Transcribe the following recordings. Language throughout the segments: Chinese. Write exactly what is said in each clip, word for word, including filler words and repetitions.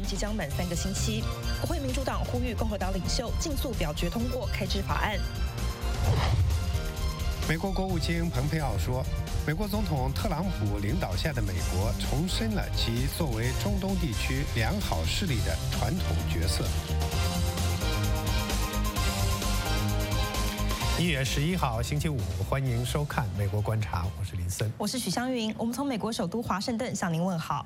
即将满三个星期。国会民主党呼吁共和党领袖尽速表决通过开支法案。 美国国务卿蓬佩奥说，美国总统特朗普领导下的美国重申了其作为中东地区良好势力的传统角色。一月十一号星期五，欢迎收看《美国观察》，我是林森， 我是许湘云。我们从美国首都华盛顿向您问好。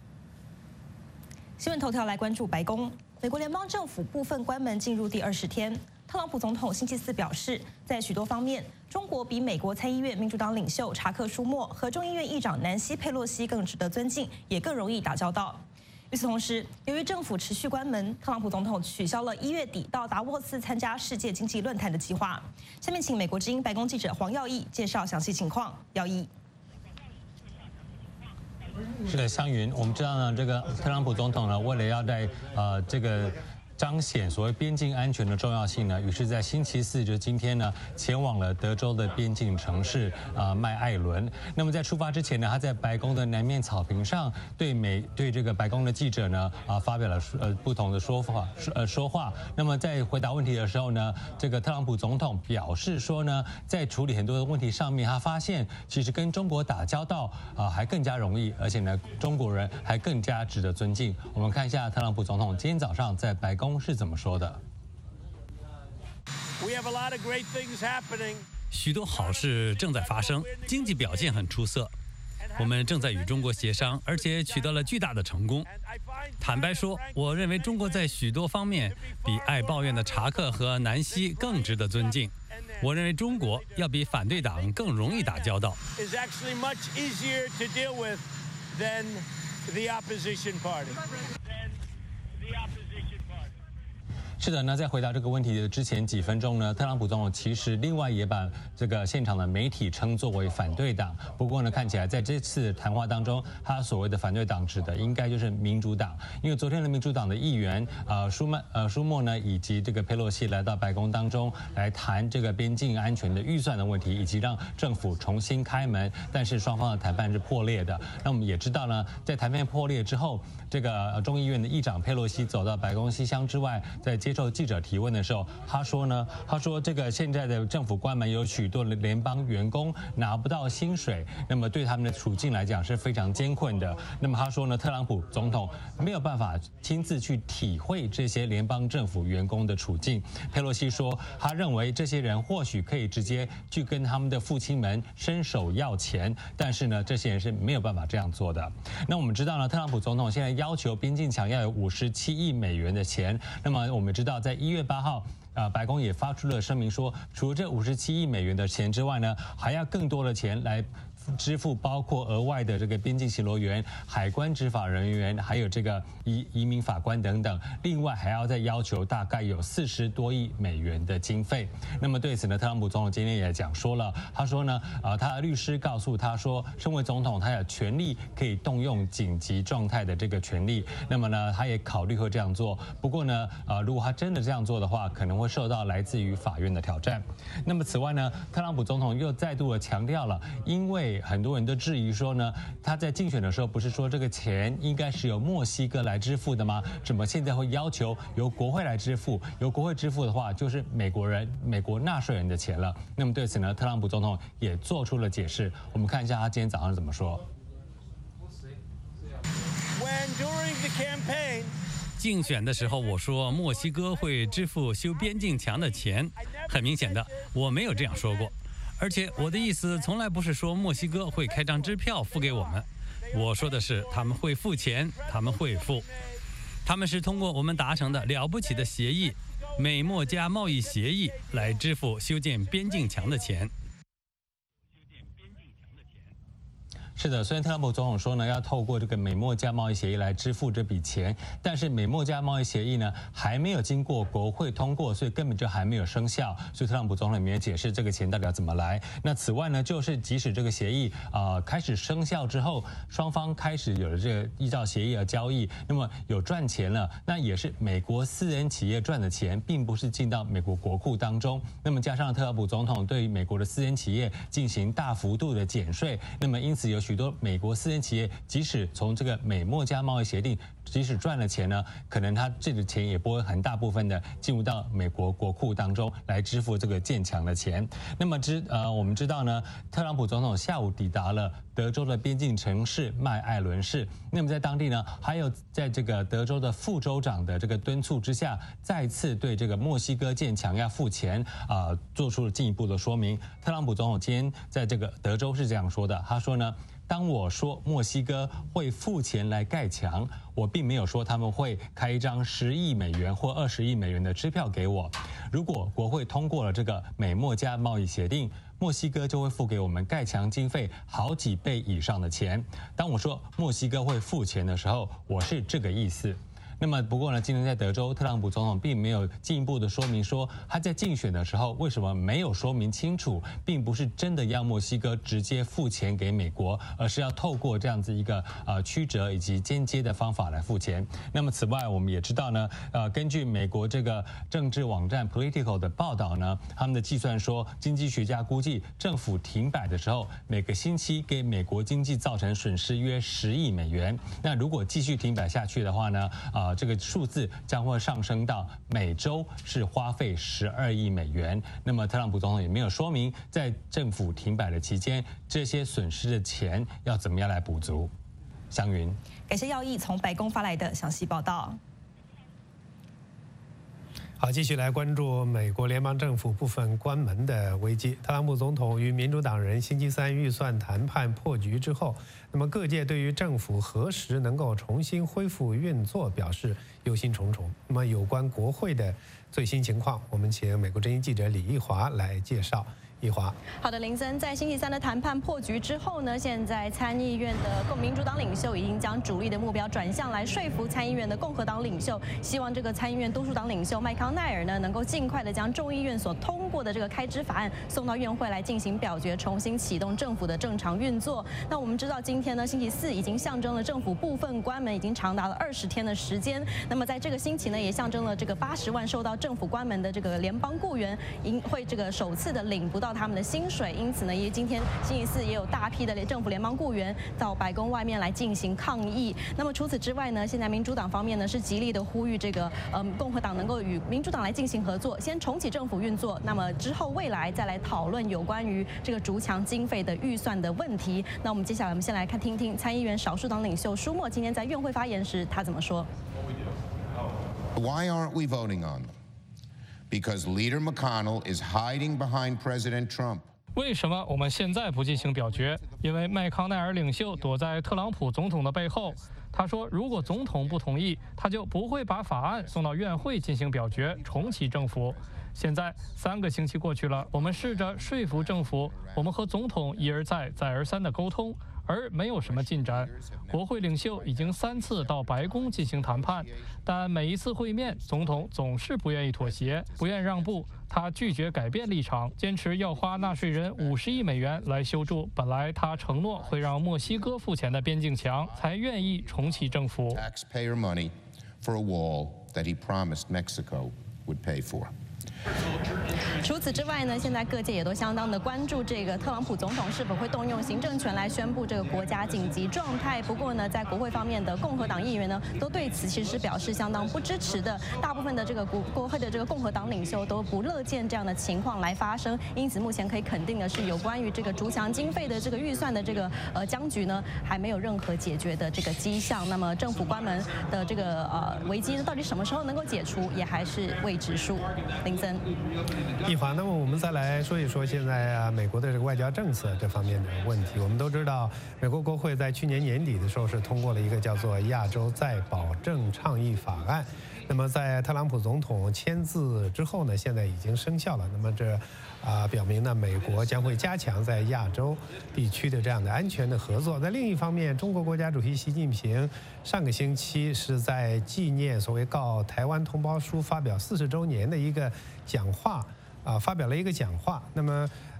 新闻头条来关注白宫，美国联邦政府部分关门进入第二十天。特朗普总统星期四表示，在许多方面，中国比美国参议院民主党领袖查克·舒默和众议院议长南希·佩洛西更值得尊敬，也更容易打交道。与此同时，由于政府持续关门，特朗普总统取消了一月底到达沃斯参加世界经济论坛的计划。下面请美国之音白宫记者黄耀义介绍详细情况。耀义。 是的，湘云，我们知道呢，这个特朗普总统呢，为了要在呃这个。彰显所谓边境安全的重要性呢，于是，在星期四，就是今天呢，前往了德州的边境城市啊、呃、麦艾伦。那么在出发之前呢，他在白宫的南面草坪上对美对这个白宫的记者呢啊、呃、发表了呃不同的说法呃说话。那么在回答问题的时候呢，这个特朗普总统表示说呢，在处理很多的问题上面，他发现其实跟中国打交道啊、呃、还更加容易，而且呢，中国人还更加值得尊敬。我们看一下特朗普总统今天早上在白宫是怎么说的。 许多好事正在发生，经济表现很出色。我们正在与中国协商，而且取得了巨大的成功。坦白说，我认为中国在许多方面比爱抱怨的查克和南希更值得尊敬。我认为中国要比反对党更容易打交道。 是的，那在回答这个问题的之前几分钟呢，特朗普总统其实另外也把这个现场的媒体称作为反对党。不过呢，看起来在这次谈话当中，他所谓的反对党指的应该就是民主党，因为昨天的民主党的议员呃舒曼呃舒默呢以及这个佩洛西来到白宫当中来谈这个边境安全的预算的问题，以及让政府重新开门，但是双方的谈判是破裂的。那我们也知道呢，在谈判破裂之后，这个众议院的议长佩洛西走到白宫西厢之外，在接受记者提问的时候，他说呢，他说这个现在的政府关门，有许多的联邦员工拿不到薪水，那么对他们的处境来讲是非常艰困的。那么他说呢，特朗普总统没有办法亲自去体会这些联邦政府员工的处境。佩洛西说，他认为这些人或许可以直接去跟他们的父亲们伸手要钱，但是呢，这些人是没有办法这样做的。那我们知道呢，特朗普总统现在要求边境墙要有五十七亿美元的钱。那么我们知道，在一月八号，呃，白宫也发出了声明说，除了这五十七亿美元的钱之外呢，还要更多的钱来支付包括额外的这个边境巡逻员、海关执法人员，还有这个移移民法官等等。另外还要再要求大概有四十多亿美元的经费。那么对此呢，特朗普总统今天也讲说了，他说呢，啊、呃，他的律师告诉他说，身为总统，他有权利可以动用紧急状态的这个权利。那么呢，他也考虑会这样做。不过呢，啊、呃，如果他真的这样做的话，可能会受到来自于法院的挑战。那么此外呢，特朗普总统又再度的强调了，因为很多人都质疑说呢，他在竞选的时候不是说这个钱应该是由墨西哥来支付的吗？怎么现在会要求由国会来支付？由国会支付的话，就是美国人、美国纳税人的钱了。那么对此呢，特朗普总统也做出了解释。我们看一下他今天早上怎么说。 竞选的时候，我说墨西哥会支付修边境墙的钱，很明显的，我没有这样说过。而且我的意思从来不是说墨西哥会开张支票付给我们，我说的是他们会付钱，他们会付，他们是通过我们达成的了不起的协议——美墨加贸易协议来支付修建边境墙的钱。 是的，虽然特朗普总统说呢，要透过这个美墨加贸易协议来支付这笔钱，但是美墨加贸易协议呢还没有经过国会通过，所以根本就还没有生效。所以特朗普总统也解释这个钱到底要怎么来。那此外呢，就是即使这个协议啊、呃、开始生效之后，双方开始有了这个依照协议而交易，那么有赚钱了，那也是美国私人企业赚的钱，并不是进到美国国库当中。那么加上特朗普总统对于美国的私人企业进行大幅度的减税，那么因此有许多美国私人企业即使从这个美墨加贸易协定即使赚了钱呢，可能他这个钱也不会很大部分的进入到美国国库当中来支付这个建墙的钱。那么知呃我们知道呢，特朗普总统下午抵达了德州的边境城市麦艾伦市。那么在当地呢，还有在这个德州的副州长的这个敦促之下，再次对这个墨西哥建墙要付钱啊、呃，做出了进一步的说明。特朗普总统今天在这个德州是这样说的，他说呢，当我说墨西哥会付钱来盖墙，我并没有说他们会开一张十亿美元或二十亿美元的支票给我。如果国会通过了这个美墨加贸易协定，墨西哥就会付给我们盖墙经费好几倍以上的钱。当我说墨西哥会付钱的时候，我是这个意思。那么不过呢，今天在德州，特朗普总统并没有进一步的说明说他在竞选的时候为什么没有说明清楚，并不是真的要墨西哥直接付钱给美国，而是要透过这样子一个呃曲折以及间接的方法来付钱。那么此外，我们也知道呢，呃，根据美国这个政治网站 Political 的报道呢，他们的计算说，经济学家估计政府停摆的时候，每个星期给美国经济造成损失约十亿美元。那如果继续停摆下去的话呢，啊、呃。这个数字将会上升到每周是花费十二亿美元。那么特朗普总统也没有说明，在政府停摆的期间，这些损失的钱要怎么样来补足。湘云， 感谢耀义从白宫发来的详细报道。 好，继续来关注美国联邦政府部分关门的危机。特朗普总统与民主党人星期三预算谈判破局之后，那么各界对于政府何时能够重新恢复运作表示忧心忡忡。那么有关国会的最新情况，我们请美国之音记者李义华来介绍。一华， 好的，林森，在星期三的谈判破局之后呢，现在参议院的共民主党领袖已经将主力的目标转向来说服参议院的共和党领袖，希望这个参议院多数党领袖麦康奈尔呢，能够尽快的将众议院所通过的这个开支法案送到院会来进行表决，重新启动政府的正常运作。那我们知道，今天呢，星期四已经象征了政府部分关门已经长达了二十天的时间。那么在这个星期呢，也象征了这个八十万受到政府关门的这个联邦雇员，应会这个首次的领不到他们的薪水，因此呢，也今天星期四也有大批的政府联邦雇员到白宫外面来进行抗议。那么除此之外呢，现在民主党方面呢是极力的呼吁这个嗯共和党能够与民主党来进行合作，先重启政府运作，那么之后未来再来讨论有关于这个筑墙经费的预算的问题。那我们接下来我们先来看听听参议员少数党领袖舒默今天在院会发言时他怎么说。 Why aren't we voting on them? Because Leader McConnell is hiding behind President Trump. 为什么我们现在不进行表决？因为麦康奈尔领袖躲在特朗普总统的背后。他说，如果总统不同意，他就不会把法案送到院会进行表决，重启政府。现在三个星期过去了，我们试着说服政府，我们和总统一而再、再而三的沟通，而没有什么进展。国会领袖已经三次到白宫进行谈判，但每一次会面，总统总是不愿意妥协，不愿让步。他拒绝改变立场，坚持要花纳税人五十亿美元来修筑本来他承诺会让墨西哥付钱的边境墙，才愿意重启政府。 Taxpayer money for a wall that he promised Mexico would pay for. 除此之外呢，现在各界也都相当的关注这个特朗普总统是否会动用行政权来宣布这个国家紧急状态。不过呢，在国会方面的共和党议员呢，都对此其实表示相当不支持的。大部分的这个国国会的这个共和党领袖都不乐见这样的情况来发生。因此，目前可以肯定的是，有关于这个筑墙经费的这个预算的这个呃僵局呢，还没有任何解决的这个迹象。那么，政府关门的这个呃危机呢，到底什么时候能够解除，也还是未知数。林森。 一华，那么我们再来说一说现在啊美国的这个外交政策这方面的问题。我们都知道，美国国会在去年年底的时候是通过了一个叫做《亚洲再保证倡议法案》。那么在特朗普总统签字之后呢，现在已经生效了。那么这啊表明呢，美国将会加强在亚洲地区的这样的安全的合作。在另一方面，中国国家主席习近平上个星期是在纪念所谓告台湾同胞书发表四十周年的一个讲话啊，发表了一个讲话。那么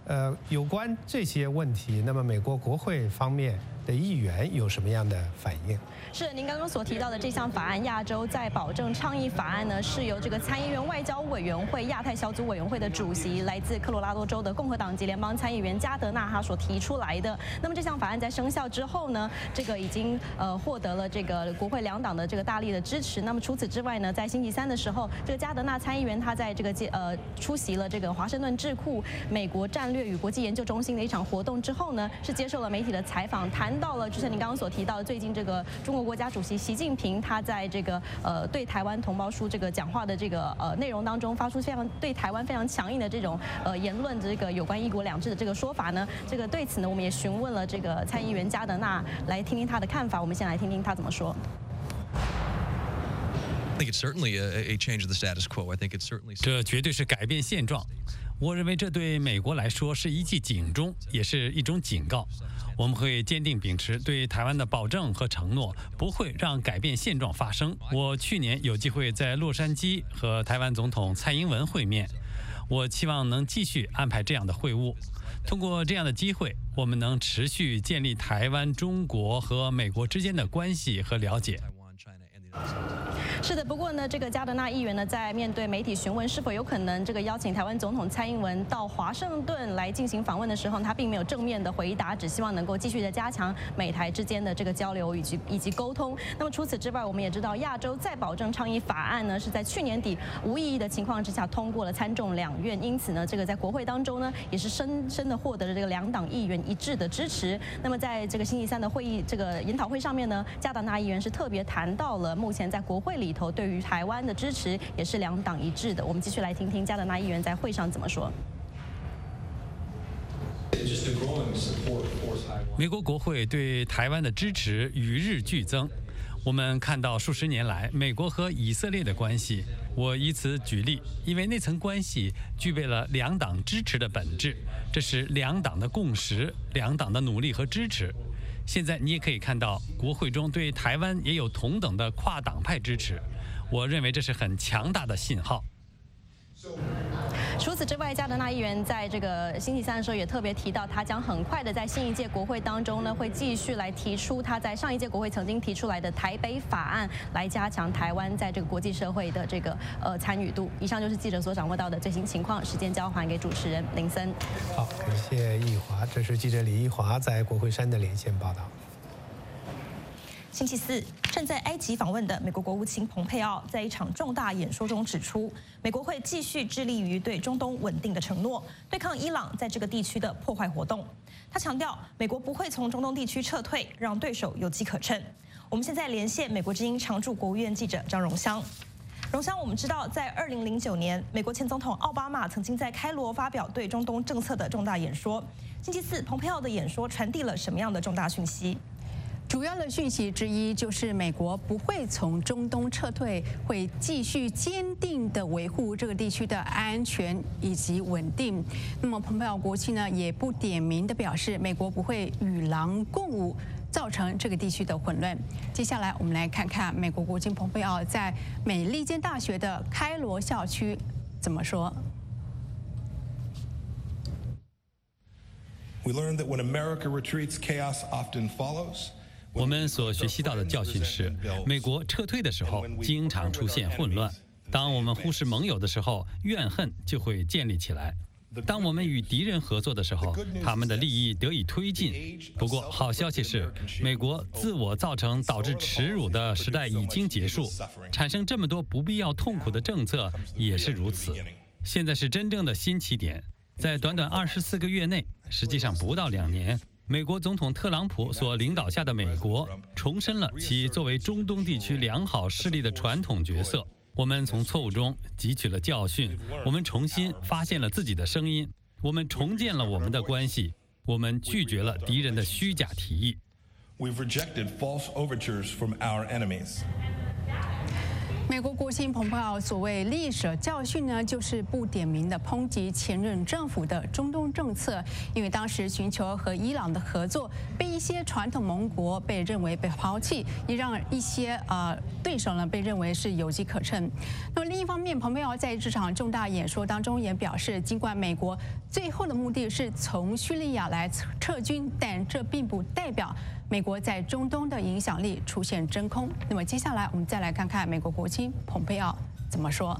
呃，有关这些问题，那么美国国会方面的议员有什么样的反应？ 是您刚刚所提到的这项法案——亚洲再保证倡议法案呢，是由这个参议院外交委员会亚太小组委员会的主席，来自科罗拉多州的共和党籍联邦参议员加德纳他所提出来的。那么这项法案在生效之后呢，这个已经呃获得了这个国会两党的这个大力的支持。那么除此之外呢，在星期三的时候，这个加德纳参议员他在这个呃出席了这个华盛顿智库美国战略与国际研究中心的一场活动之后呢，是接受了媒体的采访，谈到了就像您刚刚所提到的，最近这个中国国家主席习近平他在这个呃对台湾同胞书这个讲话的这个呃内容当中，发出非常对台湾非常强硬的这种呃言论，这个有关一国两制的这个说法呢，这个对此呢，我们也询问了这个参议员加德纳，来听听他的看法。我们先来听听他怎么说。 这绝对是改变现状。我认为这对美国来说是一记警钟，也是一种警告。我们会坚定秉持对台湾的保证和承诺，不会让改变现状发生。我去年有机会在洛杉矶和台湾总统蔡英文会面，我期望能继续安排这样的会晤。通过这样的机会，我们能持续建立台湾、中国和美国之间的关系和了解。 是的，不过呢，这个加德纳议员呢，在面对媒体询问是否有可能这个邀请台湾总统蔡英文到华盛顿来进行访问的时候，他并没有正面的回答，只希望能够继续的加强美台之间的这个交流以及以及沟通。那么除此之外，我们也知道亚洲再保证倡议法案呢，是在去年底无异议的情况之下通过了参众两院，因此呢，这个在国会当中呢，也是深深的获得了这个两党议员一致的支持。那么在这个星期三的会议这个研讨会上面呢，加德纳议员是特别谈到了目前在国会里头对于台湾的支持也是两党一致的。我们继续来听听加德纳议员在会上怎么说。 美国国会对台湾的支持与日俱增。我们看到数十年来美国和以色列的关系，我以此举例，因为那层关系具备了两党支持的本质，这是两党的共识，两党的努力和支持。现在你也可以看到，国会中对台湾也有同等的跨党派支持，我认为这是很强大的信号。 除此之外，加德纳议员在这个星期三的时候也特别提到，他将很快的在新一届国会当中呢，会继续来提出他在上一届国会曾经提出来的台北法案，来加强台湾在这个国际社会的这个呃参与度。以上就是记者所掌握到的最新情况，时间交还给主持人林森。 好，感谢易华，这是记者李易华在国会山的连线报道。 星期四，正在埃及访问的美国国务卿蓬佩奥在一场重大演说中指出，美国会继续致力于对中东稳定的承诺，对抗伊朗在这个地区的破坏活动。他强调，美国不会从中东地区撤退，让对手有机可乘。我们现在连线美国之音常驻国务院记者张荣香。荣香，我们知道，在二零零九年，美国前总统奥巴马曾经在开罗发表对中东政策的重大演说。星期四，蓬佩奥的演说传递了什么样的重大讯息？ 主要的讯息之一就是美国不会从中东撤退，会继续坚定地维护这个地区的安全以及稳定。那么，蓬佩奥国务卿呢也不点名地表示，美国不会与狼共舞，造成这个地区的混乱。接下来，我们来看看美国国务卿蓬佩奥在美利坚大学的开罗校区怎么说。 We learned that when America retreats, chaos often follows. 我们所学习到的教训是，美国撤退的时候经常出现混乱。当我们忽视盟友的时候，怨恨就会建立起来。当我们与敌人合作的时候，他们的利益得以推进。不过，好消息是，美国自我造成导致耻辱的时代已经结束，产生这么多不必要痛苦的政策也是如此。现在是真正的新起点，在短短二十四个月内，实际上不到两年。美国总统特朗普所领导下的美国重申了其作为中东地区良好势力的传统角色。我们从错误中汲取了教训，我们重新发现了自己的声音，我们重建了我们的关系，我们拒绝了敌人的虚假提议。 We've rejected false overtures from our enemies. 美国国务卿蓬佩奥所谓历史教训呢，就是不点名的抨击前任政府的中东政策，因为当时寻求和伊朗的合作被一些传统盟国被认为被抛弃，也让一些呃对手呢被认为是有机可乘。那么另一方面，蓬佩奥在这场重大演说当中也表示，尽管美国最后的目的是从叙利亚来撤军，但这并不代表美国在中东的影响力出现真空。那么接下来我们再来看看美国国务卿蓬佩奥怎么说。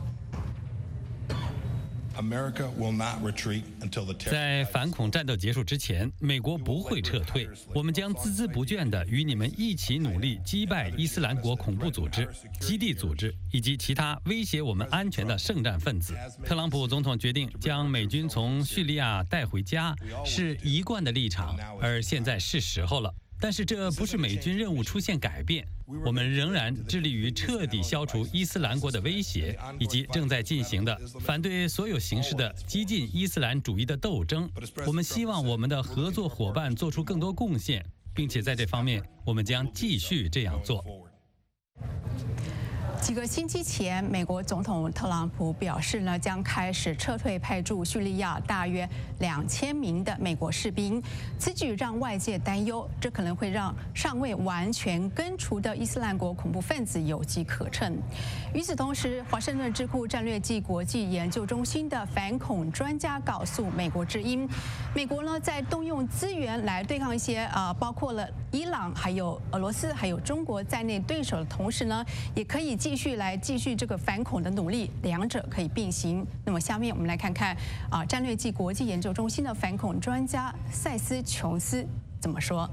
在反恐战斗结束之前，美国不会撤退。我们将孜孜不倦地与你们一起努力击败伊斯兰国恐怖组织、基地组织以及其他威胁我们安全的圣战分子。特朗普总统决定将美军从叙利亚带回家，是一贯的立场，而现在是时候了。但是这不是美军任务出现改变，我们仍然致力于彻底消除伊斯兰国的威胁，以及正在进行的反对所有形式的激进伊斯兰主义的斗争。我们希望我们的合作伙伴做出更多贡献，并且在这方面我们将继续这样做。 几个星期前，美国总统特朗普表示呢，将开始撤退派驻叙利亚大约两千名的美国士兵。此举让外界担忧，这可能会让尚未完全根除的伊斯兰国恐怖分子有机可乘。与此同时，华盛顿智库战略暨国际研究中心的反恐专家告诉美国之音，美国呢在动用资源来对抗一些呃包括了伊朗、还有俄罗斯、还有中国在内对手的同时呢，也可以继续来继续这个反恐的努力，两者可以并行。那么下面我们来看看啊，战略暨国际研究中心的反恐专家塞斯·琼斯怎么说。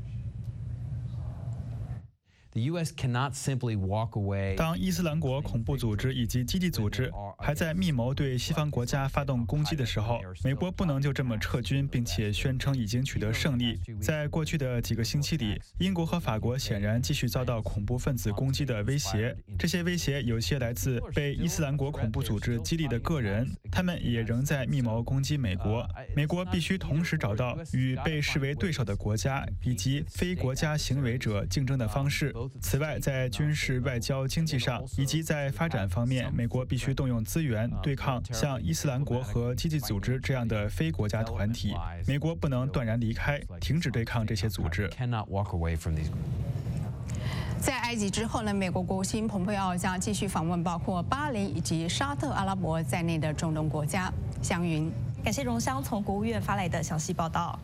当伊斯兰国恐怖组织以及基地组织还在密谋对西方国家发动攻击的时候，美国不能就这么撤军，并且宣称已经取得胜利。在过去的几个星期里，英国和法国显然继续遭到恐怖分子攻击的威胁。这些威胁有些来自被伊斯兰国恐怖组织激励的个人，他们也仍在密谋攻击美国。美国必须同时找到与被视为对手的国家以及非国家行为者竞争的方式。此外，在军事、外交、经济上以及在发展方面，美国必须动用资源对抗像伊斯兰国和基地组织这样的非国家团体。美国不能断然离开，停止对抗这些组织。 在埃及之后呢，美国国务卿蓬佩奥将继续访问包括巴林以及沙特阿拉伯在内的中东国家。湘云， 感谢荣湘从国务院发来的详细报道。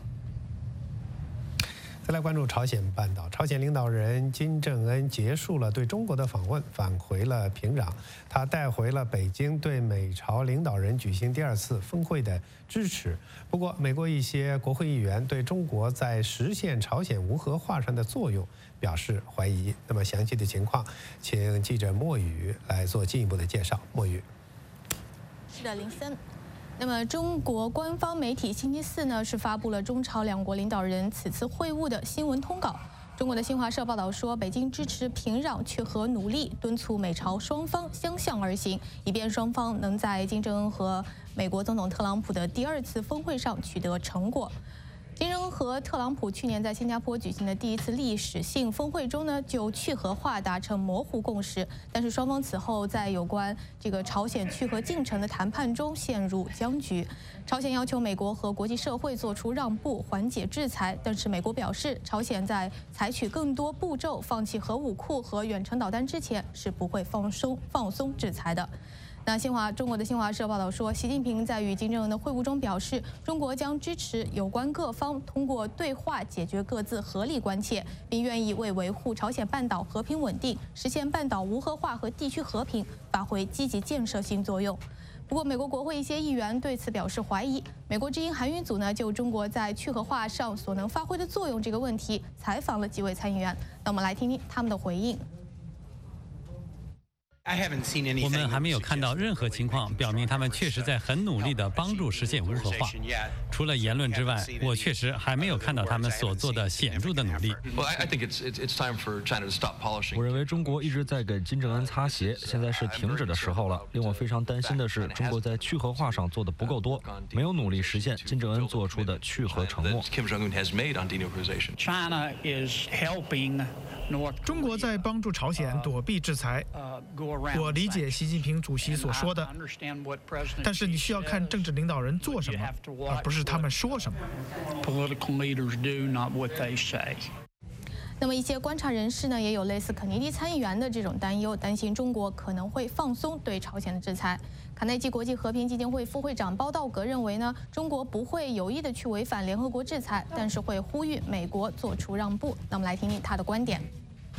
再来关注朝鲜半岛，朝鲜领导人金正恩结束了对中国的访问，返回了平壤。他带回了北京对美朝领导人举行第二次峰会的支持。不过，美国一些国会议员对中国在实现朝鲜无核化上的作用表示怀疑。那么详细的情况，请记者莫宇来做进一步的介绍。莫宇， 是的，林森。那么，中国官方媒体星期四呢是发布了中朝两国领导人此次会晤的新闻通稿。中国的新华社报道说，北京支持平壤去核努力，敦促美朝双方相向而行，以便双方能在金正恩和美国总统特朗普的第二次峰会上取得成果。金正恩和特朗普去年在新加坡举行的第一次历史性峰会中呢，就去核化达成模糊共识，但是双方此后在有关这个朝鲜去核进程的谈判中陷入僵局。朝鲜要求美国和国际社会做出让步，缓解制裁，但是美国表示，朝鲜在采取更多步骤放弃核武库和远程导弹之前，是不会放松放松制裁的。那新华中国的新华社报道说，习近平在与金正恩的会晤中表示，中国将支持有关各方通过对话解决各自合理关切，并愿意为维护朝鲜半岛和平稳定、实现半岛无核化和地区和平发挥积极建设性作用。不过，美国国会一些议员对此表示怀疑。美国之音韩语组呢，就中国在去核化上所能发挥的作用这个问题，采访了几位参议员。那我们来听听他们的回应。 我们还没有看到任何情况表明他们确实在很努力地帮助实现无核化。除了言论之外，我确实还没有看到他们所做的显著的努力。 我认为中国一直在给金正恩擦鞋，现在是停止的时候了。令我非常担心的是，中国在去核化上做的不够多，没有努力实现金正恩做出的去核承诺。 中国在帮助朝鲜躲避制裁。 我理解习近平主席所说的，但是你需要看政治领导人做什么，而不是他们说什么。 那么一些观察人士呢，也有类似肯尼迪参议员的这种担忧，担心中国可能会放松对朝鲜的制裁。卡内基国际和平基金会副会长包道格认为呢，中国不会有意的去违反联合国制裁，但是会呼吁美国做出让步。那么来听听他的观点。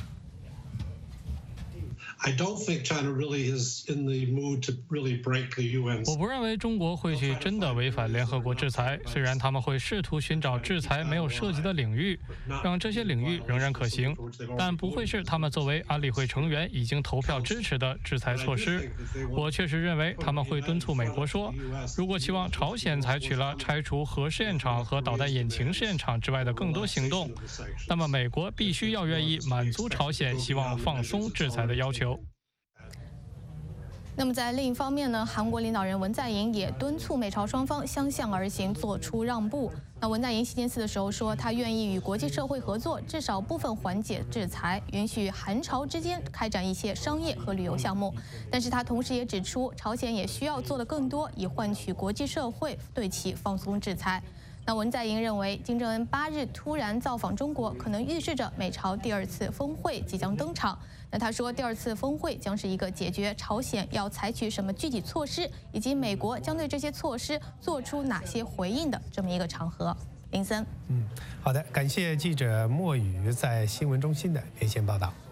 I don't think China really is in the mood to really break the U N. 我不认为中国会去真的违反联合国制裁，虽然他们会试图寻找制裁没有涉及的领域，让这些领域仍然可行，但不会是他们作为安理会成员已经投票支持的制裁措施。我确实认为他们会敦促美国说，如果期望朝鲜采取了拆除核试验场和导弹引擎试验场之外的更多行动，那么美国必须要愿意满足朝鲜希望放松制裁的要求。 那么在另一方面呢，韩国领导人文在寅也敦促美朝双方相向而行，做出让步。那文在寅星期四的时候说，他愿意与国际社会合作，至少部分缓解制裁，允许韩朝之间开展一些商业和旅游项目。但是他同时也指出，朝鲜也需要做得更多，以换取国际社会对其放松制裁。那文在寅认为，金正恩八日突然造访中国，可能预示着美朝第二次峰会即将登场。那他说，第二次峰会将是一个解决朝鲜要采取什么具体措施，以及美国将对这些措施做出哪些回应的这么一个场合。林森， 嗯，好的，感谢记者莫宇在新闻中心的连线报道。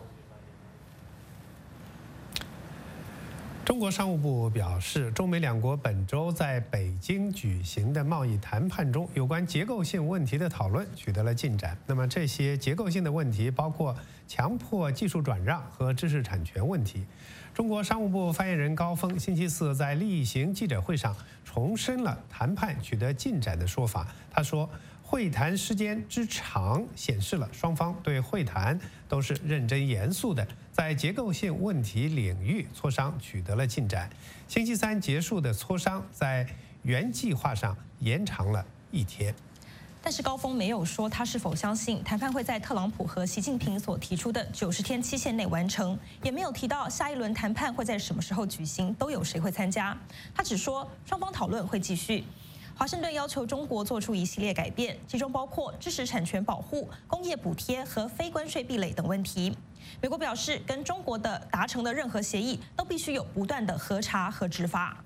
中国商务部表示，中美两国本周在北京举行的贸易谈判中，有关结构性问题的讨论取得了进展。那么，这些结构性的问题包括强迫技术转让和知识产权问题。中国商务部发言人高峰星期四在例行记者会上重申了谈判取得进展的说法。他说，会谈时间之长显示了双方对会谈都是认真严肃的，在结构性问题领域磋商取得了进展。星期三结束的磋商在原计划上延长了一天。 但是高峰没有说他是否相信谈判会在特朗普和习近平所提出的九十天期限内完成，也没有提到下一轮谈判会在什么时候举行，都有谁会参加。他只说双方讨论会继续。华盛顿要求中国做出一系列改变，其中包括知识产权保护、工业补贴和非关税壁垒等问题。美国表示，跟中国的达成的任何协议都必须有不断的核查和执法。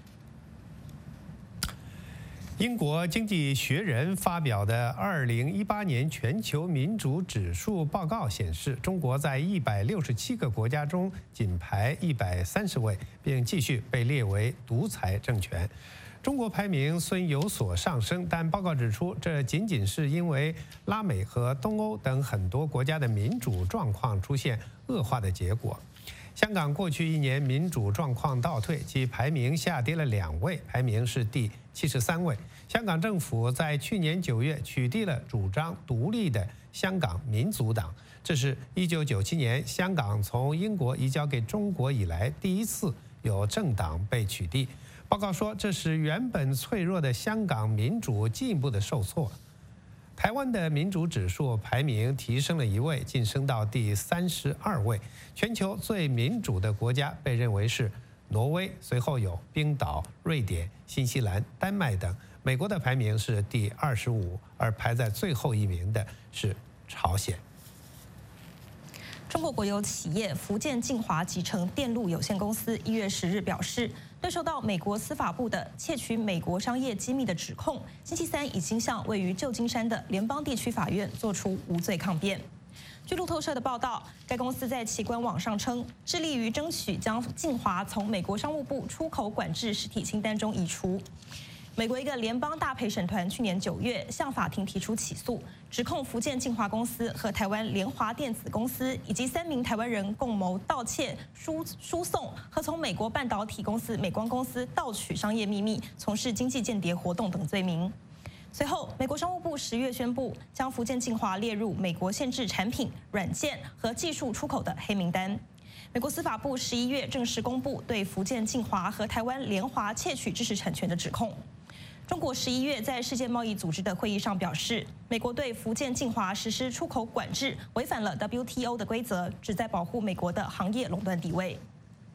英国经济学人发表的二零一八年全球民主指数报告显示，中国在一百六十七个国家中仅排一百三十位，并继续被列为独裁政权。中国排名虽有所上升，但报告指出，这仅仅是因为拉美和东欧等很多国家的民主状况出现恶化的结果。香港过去一年民主状况倒退，其排名下跌了两位，排名是第七十三位。香港政府在去年九月取缔了主张独立的香港民族党，这是一九九七年香港从英国移交给中国以来第一次有政党被取缔。报告说，这使原本脆弱的香港民主进一步的受挫。台湾的民主指数排名提升了一位，晋升到第三十二位。全球最民主的国家被认为是挪威，随后有冰岛、瑞典、新西兰、丹麦等。美国的排名是第二十五，而排在最后一名的是朝鲜。 中国国有企业福建晋华集成电路有限公司一月十日表示，对受到美国司法部的窃取美国商业机密的指控，星期三已经向位于旧金山的联邦地区法院作出无罪抗辩。据路透社的报道，该公司在其官网上称，致力于争取将晋华从美国商务部出口管制实体清单中移除。美国一个联邦大陪审团去年九月向法庭提出起诉，指控福建晋华公司和台湾联华电子公司以及三名台湾人共谋盗窃、输输送和从美国半导体公司美光公司盗取商业秘密、从事经济间谍活动等罪名。随后，美国商务部十月宣布将福建晋华列入美国限制产品、软件和技术出口的黑名单。美国司法部十一月正式公布对福建晋华和台湾联华窃取知识产权的指控。中国十一月在世界贸易组织的会议上表示，美国对福建晋华实施出口管制，违反了 W T O 的规则，旨在保护美国的行业垄断地位。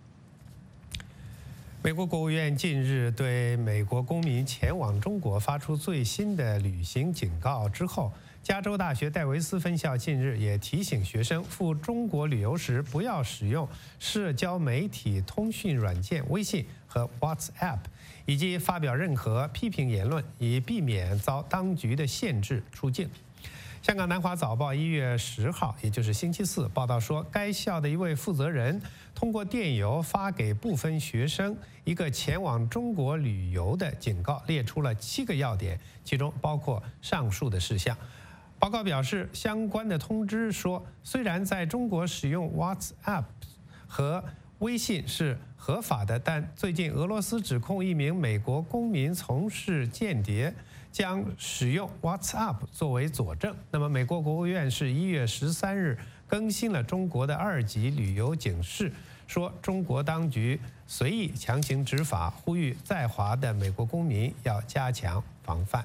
美国国务院近日对美国公民前往中国发出最新的旅行警告之后，加州大学戴维斯分校近日也提醒学生赴中国旅游时不要使用社交媒体通讯软件微信和 WhatsApp， 以及发表任何批评言论，以避免遭当局的限制出境。香港南华早报一月十号，也就是星期四报道说，该校的一位负责人通过电邮发给部分学生一个前往中国旅游的警告，列出了七个要点，其中包括上述的事项。报告表示，相关的通知说，虽然在中国使用 WhatsApp 和微信是合法的，但最近俄罗斯指控一名美国公民从事间谍，将使用 WhatsApp 作为佐证。那么，美国国务院是一月十三日更新了中国的二级旅游警示，说中国当局随意强行执法，呼吁在华的美国公民要加强防范。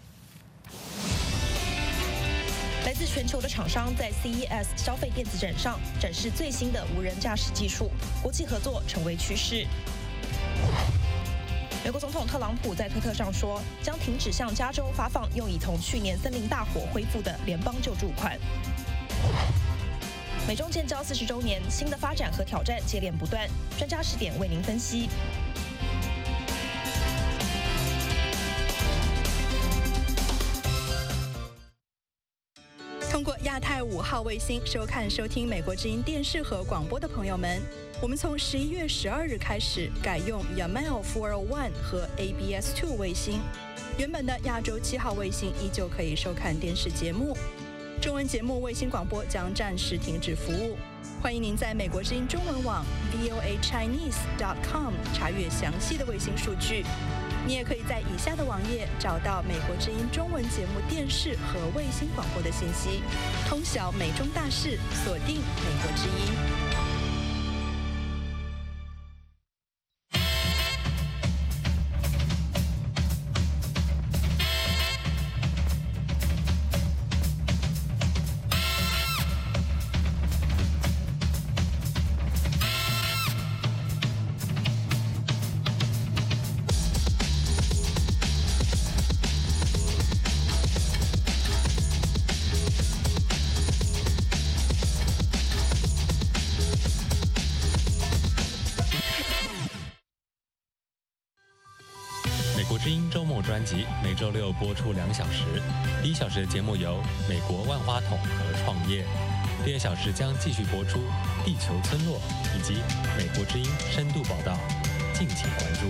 来自全球的厂商在 C E S 消费电子展上展示最新的无人驾驶技术，国际合作成为趋势。美国总统特朗普在推特上说，将停止向加州发放用以从去年森林大火恢复的联邦救助款。美中建交四十周年，新的发展和挑战接连不断，专家视点为您分析。 通过亚太五号卫星收看、收听美国之音电视和广播的朋友们，我们从十一月十二日开始改用 Yamal 四零一和 A B S 二卫星，原本的亚洲七号卫星依旧可以收看电视节目。中文节目卫星广播将暂时停止服务。欢迎您在美国之音中文网 V O A Chinese dot com 查阅详细的卫星数据。你也可以在以下的网页找到美国之音中文节目电视和卫星广播的信息，通晓美中大事，锁定美国之音。 专辑每周六播出两小时，第一小时的节目由美国万花筒和创业，第二小时将继续播出地球村落以及美国之音深度报道，敬请关注。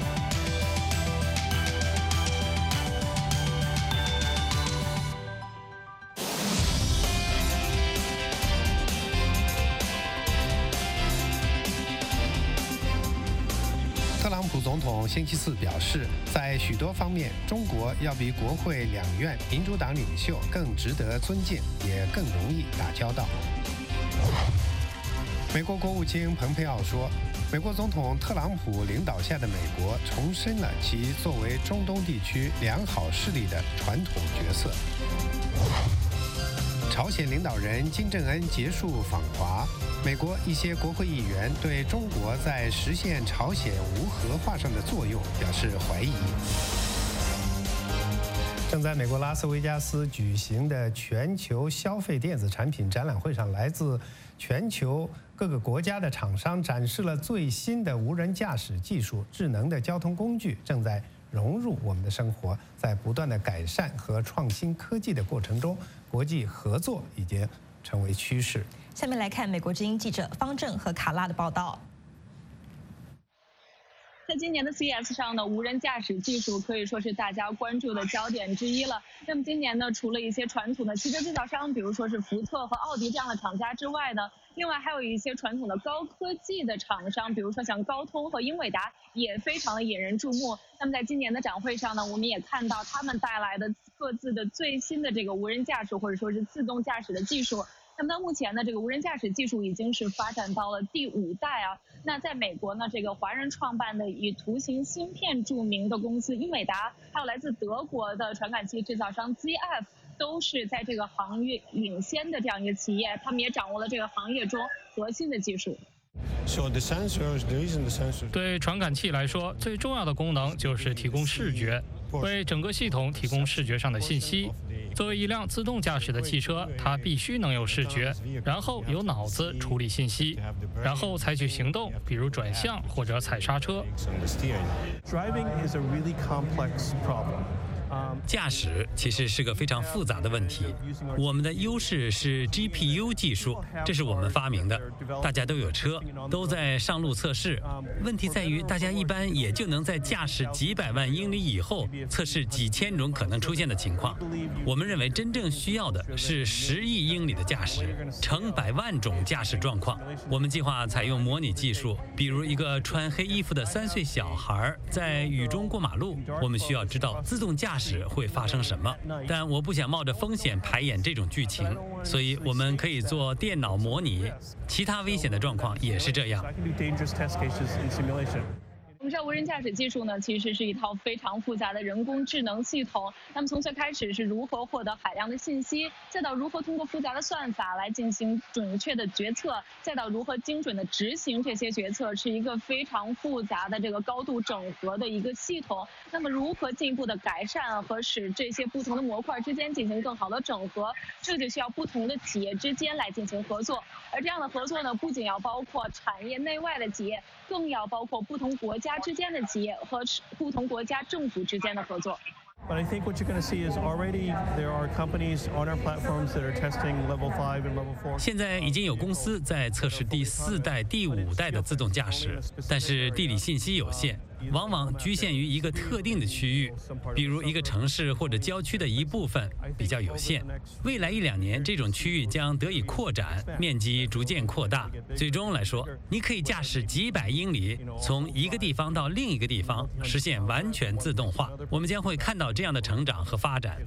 特朗普总统星期四表示，在许多方面，中国要比国会两院民主党领袖更值得尊敬，也更容易打交道。美国国务卿蓬佩奥说，美国总统特朗普领导下的美国重申了其作为中东地区良好势力的传统角色。朝鲜领导人金正恩结束访华，美国一些国会议员对中国在实现朝鲜无核化上的作用表示怀疑。正在美国拉斯维加斯举行的全球消费电子产品展览会上，来自全球各个国家的厂商展示了最新的无人驾驶技术，智能的交通工具正在融入我们的生活，在不断的改善和创新科技的过程中，国际合作已经成为趋势。 下面来看美国之音记者方正和卡拉的报道。 在今年的 C E S 上呢，无人驾驶技术可以说是大家关注的焦点之一了。那么今年呢，除了一些传统的汽车制造商，比如说是福特和奥迪这样的厂家之外呢，另外还有一些传统的高科技的厂商，比如说像高通和英伟达，也非常的引人注目。那么在今年的展会上呢，我们也看到他们带来的各自的最新的这个无人驾驶或者说是自动驾驶的技术。那么到目前呢，这个无人驾驶技术已经是发展到了第五代啊。那在美国呢，这个华人创办的以图形芯片著名的公司英伟达，还有来自德国的传感器制造商 Z F， 都是在这个行业领先的这样一个企业，他们也掌握了这个行业中核心的技术。 对传感器来说，最重要的功能就是提供视觉，为整个系统提供视觉上的信息。作为一辆自动驾驶的汽车，它必须能有视觉，然后有脑子处理信息，然后采取行动，比如转向或者踩刹车。 驾驶其实是个非常复杂的问题。我们的优势是 G P U 技术，这是我们发明的。大家都有车，都在上路测试。问题在于，大家一般也就能在驾驶几百万英里以后测试几千种可能出现的情况。我们认为真正需要的是十亿英里的驾驶，成百万种驾驶状况。我们计划采用模拟技术，比如一个穿黑衣服的三岁小孩在雨中过马路，我们需要知道自动驾驶会发生什么，但我不想冒着风险排演这种剧情，所以我们可以做电脑模拟。其他危险的状况也是这样。 我们知道无人驾驶技术呢，其实是一套非常复杂的人工智能系统。那么从最开始是如何获得海量的信息，再到如何通过复杂的算法来进行准确的决策，再到如何精准的执行这些决策，是一个非常复杂的这个高度整合的一个系统。那么如何进一步的改善和使这些不同的模块之间进行更好的整合，这就需要不同的企业之间来进行合作。而这样的合作呢，不仅要包括产业内外的企业，更要包括不同国家之间的企业和不同国家政府之间的合作。 But I think what you're going to see is already there are companies on our platforms that are testing level five and level four. 现在已经有公司在测试第四代、第五代的自动驾驶，但是地理信息有限，往往局限于一个特定的区域，比如一个城市或者郊区的一部分比较有限。未来一两年，这种区域将得以扩展，面积逐渐扩大。最终来说，你可以驾驶几百英里，从一个地方到另一个地方，实现完全自动化。我们将会看到这样的成长和发展。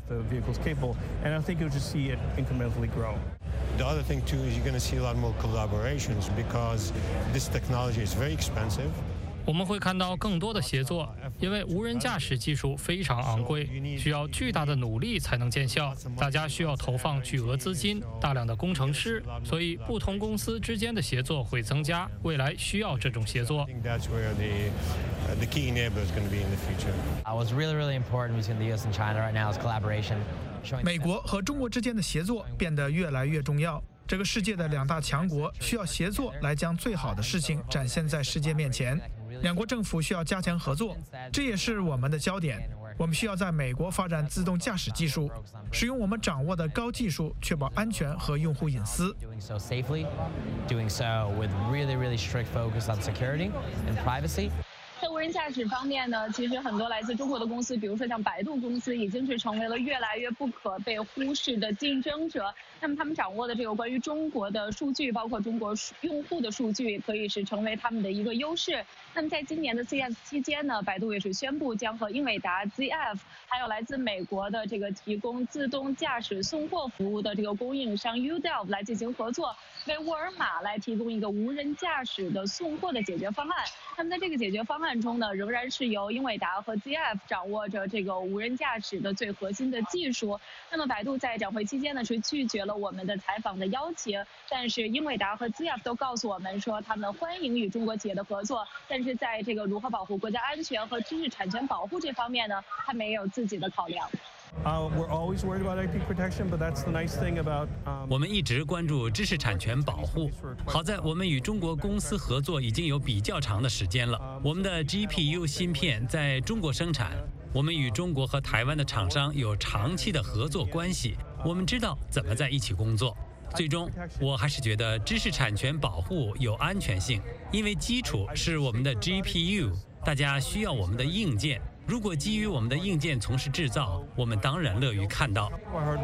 The other thing too is you're going to see a lot more collaborations because this technology is very expensive. 我们会看到更多的协作，因为无人驾驶技术非常昂贵，需要巨大的努力才能见效。大家需要投放巨额资金、大量的工程师，所以不同公司之间的协作会增加。未来需要这种协作。 The key enabler is going to be in the future. What's really, really important between the U S and China right now is collaboration. 美国和中国之间的协作变得越来越重要。这个世界的两大强国需要协作来将最好的事情展现在世界面前。两国政府需要加强合作，这也是我们的焦点。我们需要在美国发展自动驾驶技术，使用我们掌握的高技术，确保安全和用户隐私。 Doing so safely, doing so with really, really strict focus on security and privacy. 在无人驾驶方面呢，其实很多来自中国的公司，比如说像百度公司，已经是成为了越来越不可被忽视的竞争者。那么他们掌握的这个关于中国的数据，包括中国用户的数据，可以是成为他们的一个优势。那么在今年的 C E S 期间呢，百度也是宣布将和英伟达、Z F 还有来自美国的这个提供自动驾驶送货服务的这个供应商 U D E L 来进行合作，为沃尔玛来提供一个无人驾驶的送货的解决方案。那么在这个解决方案中呢，仍然是由英伟达和 Z F 掌握着这个无人驾驶的最核心的技术。那么百度在展会期间呢，是拒绝了我们的采访的邀请，但是英伟达和 Z F 都告诉我们说，他们欢迎与中国企业的合作，但是在这个如何保护国家安全和知识产权保护这方面呢，他们也有自己的考量。 Uh, we're always worried about I P protection, but that's the nice thing about. 我们一直关注知识产权保护。好在我们与中国公司合作已经有比较长的时间了。我们的 G P U 芯片在中国生产，我们与中国和台湾的厂商有长期的合作关系，我们知道怎么在一起工作。最终，我还是觉得知识产权保护有安全性，因为基础是我们的 G P U， 大家需要我们的硬件。如果基于我们的硬件从事制造，我们当然乐于看到。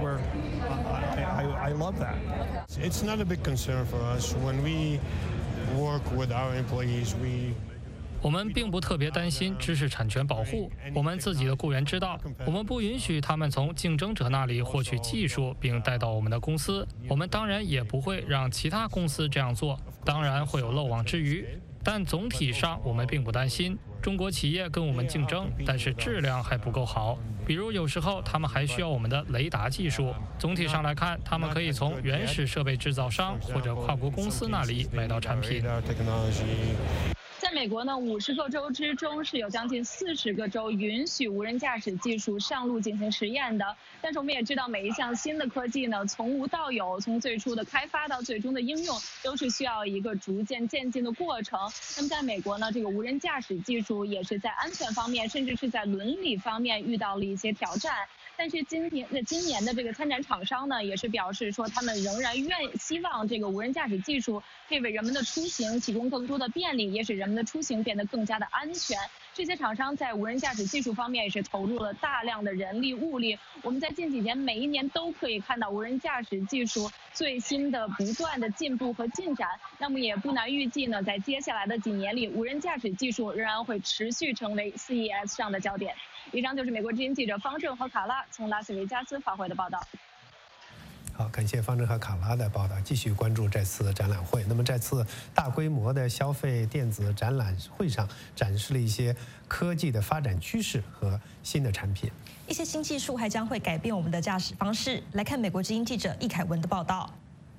I love that. It's not a big concern for us when we work with our employees. We 我们并不特别担心知识产权保护。我们自己的雇员知道，我们不允许他们从竞争者那里获取技术并带到我们的公司。我们当然也不会让其他公司这样做，当然会有漏网之鱼。但总体上我们并不担心， 中国企业跟我们竞争，但是质量还不够好。比如有时候他们还需要我们的雷达技术。总体上来看，他们可以从原始设备制造商或者跨国公司那里买到产品。 在美国呢，五十个州之中是有将近四十个州允许无人驾驶技术上路进行实验的。但是我们也知道，每一项新的科技呢，从无到有，从最初的开发到最终的应用，都是需要一个逐渐渐进的过程。那么在美国呢，这个无人驾驶技术也是在安全方面，甚至是在伦理方面遇到了一些挑战。但是今年的今年的这个参展厂商呢，也是表示说，他们仍然愿希望这个无人驾驶技术可以为人们的出行提供更多的便利，也使人们的出行变得更加的安全。这些厂商在无人驾驶技术方面也是投入了大量的人力物力。我们在近几年每一年都可以看到无人驾驶技术最新的不断的进步和进展。那么也不难预计呢，在接下来的几年里，无人驾驶技术仍然会持续成为 C E S 上的焦点。以上就是美国之音记者方正和卡拉从拉斯维加斯发回的报道。 好，感谢方正和卡拉的报道。继续关注这次展览会。那么，这次大规模的消费电子展览会上，展示了一些科技的发展趋势和新的产品。 一些新技术还将会改变我们的驾驶方式。来看美国之音记者易凯文的报道。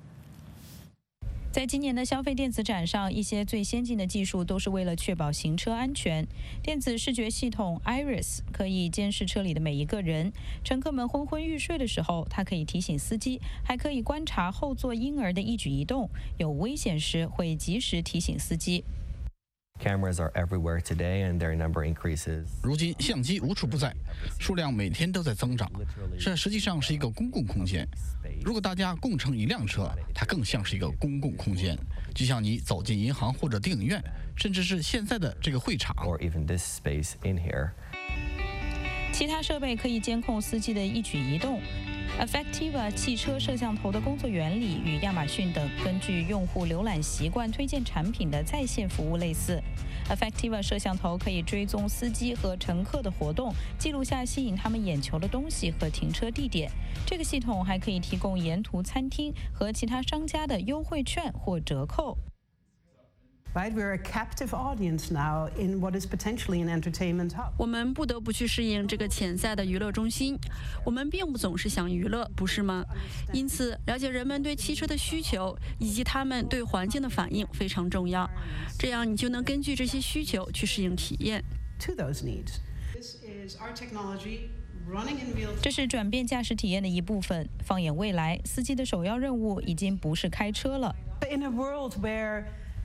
在今年的消费电子展上，一些最先进的技术都是为了确保行车安全。电子视觉系统 Iris 可以监视车里的每一个人，乘客们昏昏欲睡的时候，它可以提醒司机，还可以观察后座婴儿的一举一动，有危险时会及时提醒司机。 Cameras are everywhere today, and their number increases. 如今相机无处不在，数量每天都在增长。这实际上是一个公共空间。如果大家共乘一辆车，它更像是一个公共空间，就像你走进银行或者电影院，甚至是现在的这个会场。 Or even this space in here. 其他设备可以监控司机的一举一动。Affectiva 汽车摄像头的工作原理与亚马逊等根据用户浏览习惯推荐产品的在线服务类似。Affectiva 摄像头可以追踪司机和乘客的活动，记录下吸引他们眼球的东西和停车地点。这个系统还可以提供沿途餐厅和其他商家的优惠券或折扣。 Right, we're a captive audience now in what is potentially an entertainment hub. 我们不得不去适应这个潜在的娱乐中心。我们并不总是想娱乐，不是吗？因此，了解人们对汽车的需求以及他们对环境的反应非常重要。这样，你就能根据这些需求去适应体验。 To those needs. This is our technology. 这是转变驾驶体验的一部分。放眼未来，司机的首要任务已经不是开车了。 In a world where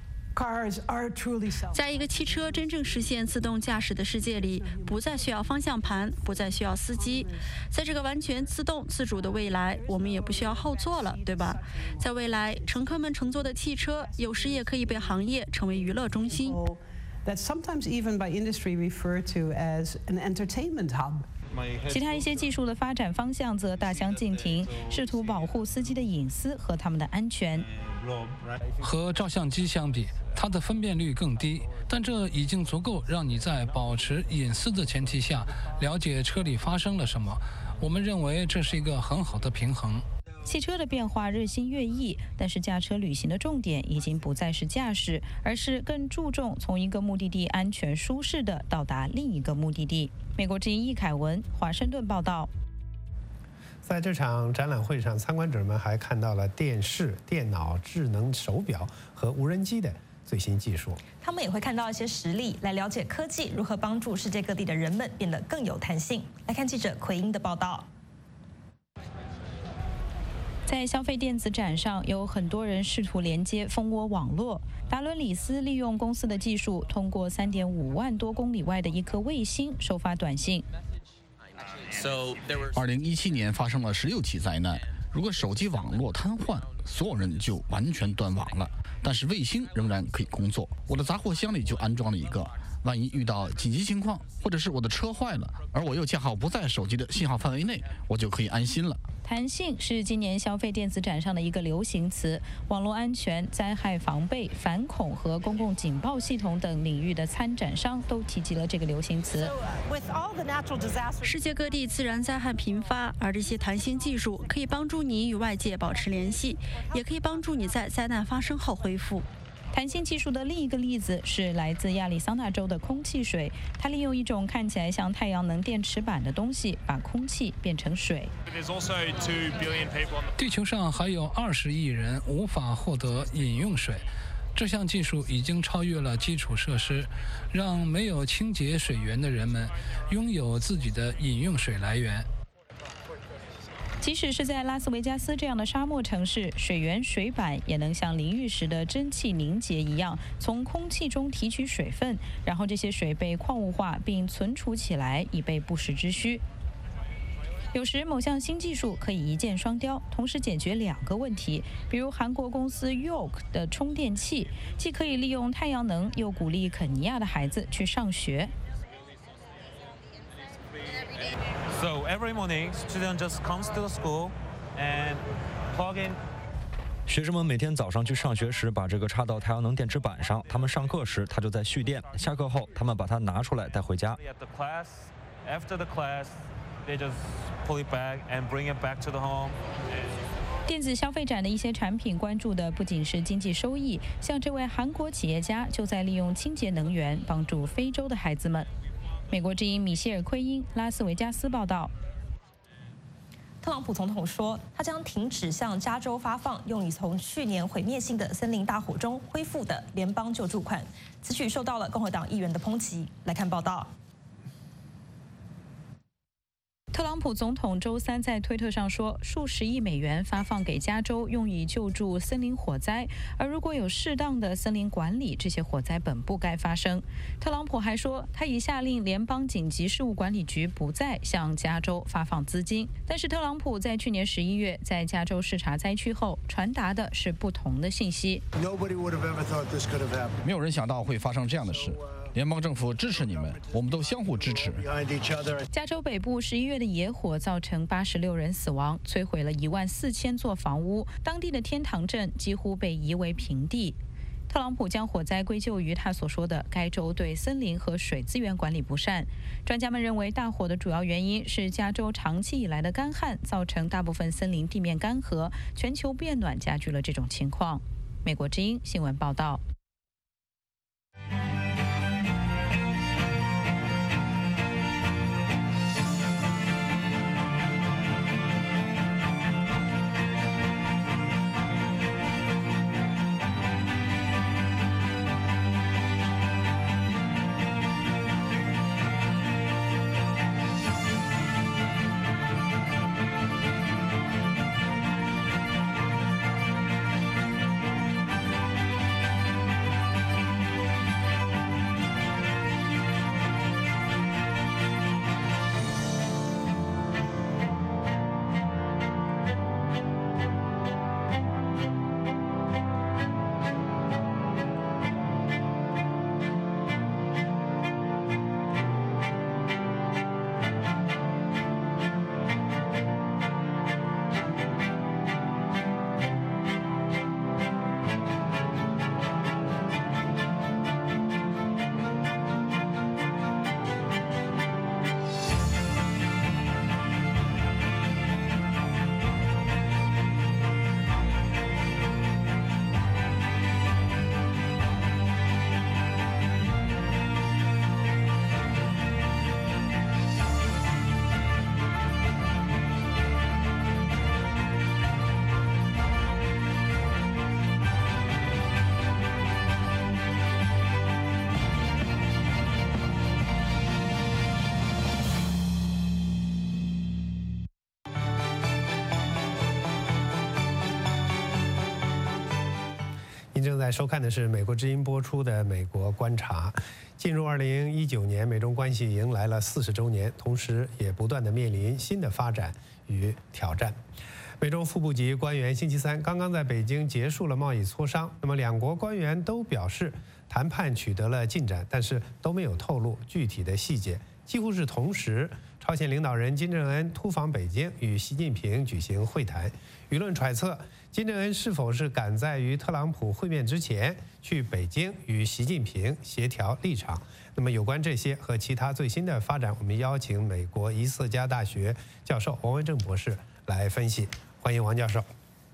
在一个汽车真正实现自动驾驶的世界里，不再需要方向盘，不再需要司机。在这个完全自动自主的未来，我们也不需要后座了，对吧？在未来，乘客们乘坐的汽车有时也可以被行业称为娱乐中心。 That sometimes even by industry referred to as an entertainment hub. 其他一些技术的发展方向则大相径庭，试图保护司机的隐私和他们的安全。 和照相机相比，它的分辨率更低，但这已经足够让你在保持隐私的前提下了解车里发生了什么。我们认为这是一个很好的平衡。 汽车的变化日新月异，但是驾车旅行的重点已经不再是驾驶，而是更注重从一个目的地安全舒适地到达另一个目的地。美国之音易凯文，华盛顿报道。 在这场展览会上，参观者们还看到了电视、电脑、智能手表和无人机的最新技术。 他们也会看到一些实例，来了解科技如何帮助世界各地的人们变得更有弹性。来看记者奎因的报道。 在消费电子展上，有很多人试图连接蜂窝网络。达伦里斯利用公司的技术，通过 三点五万多公里外的一颗卫星收发短信。 二零一七年发生了十六起灾难，如果手机网络瘫痪，所有人就完全断网了。但是卫星仍然可以工作，我的杂货箱里就安装了一个。万一遇到紧急情况，或者是我的车坏了，而我又恰好不在手机的信号范围内，我就可以安心了。 弹性是今年消费电子展上的一个流行词，网络安全、灾害防备、反恐和公共警报系统等领域的参展商都提及了这个流行词。 世界各地自然灾害频发，而这些弹性技术可以帮助你与外界保持联系，也可以帮助你在灾难发生后恢复。 弹性技术的另一个例子是来自亚利桑那州的空气水，它利用一种看起来像太阳能电池板的东西，把空气变成水。 地球上还有二十亿人无法获得饮用水。这项技术已经超越了基础设施，让没有清洁水源的人们拥有自己的饮用水来源。 即使是在拉斯维加斯这样的沙漠城市，水源水板也能像淋浴时的蒸汽凝结一样，从空气中提取水分，然后这些水被矿物化并存储起来，以备不时之需。有时某项新技术可以一箭双雕，同时解决两个问题，比如韩国公司 Yoke 的充电器，既可以利用太阳能，又鼓励肯尼亚的孩子去上学。 So every morning, student just comes to the school and plug in. 学生们每天早上去上学时，把这个插到太阳能电池板上。他们上课时，它就在蓄电；下课后，他们把它拿出来带回家。 After the class, they just pull it back and bring it back to the home. 电子消费展的一些产品关注的不仅是经济收益，像这位韩国企业家就在利用清洁能源帮助非洲的孩子们。美国之音米歇尔·奎因，拉斯维加斯报道。 特朗普总统说，他将停止向加州发放用以从去年毁灭性的森林大火中恢复的联邦救助款。此举受到了共和党议员的抨击。来看报道。 特朗普总统周三在推特上说，数十亿美元发放给加州，用以救助森林火灾。而如果有适当的森林管理，这些火灾本不该发生。特朗普还说，他已下令联邦紧急事务管理局不再向加州发放资金。但是，特朗普在去年十一月在加州视察灾区后，传达的是不同的信息。 没有人想到会发生这样的事。联邦政府支持你们，我们都相互支持。 加州北部十一月的野火造成八十六人死亡，摧毁了一万四千座房屋，当地的天堂镇几乎被夷为平地。特朗普将火灾归咎于他所说的该州对森林和水资源管理不善。专家们认为，大火的主要原因是加州长期以来的干旱造成大部分森林地面干涸，全球变暖加剧了这种情况。美国之音新闻报道。 您正在收看的是美国之音播出的《美国观察》。进入二零一九年，美中关系迎来了四十周年，同时也不断的面临新的发展与挑战。美中副部级官员星期三刚刚在北京结束了贸易磋商，那么两国官员都表示谈判取得了进展，但是都没有透露具体的细节。几乎是同时，朝鲜领导人金正恩突访北京，与习近平举行会谈。舆论揣测，金正恩是否是赶在与特朗普会面之前去北京与习近平协调立场？那么有关这些和其他最新的发展，我们邀请美国伊瑟加大学教授王文正博士来分析。欢迎王教授。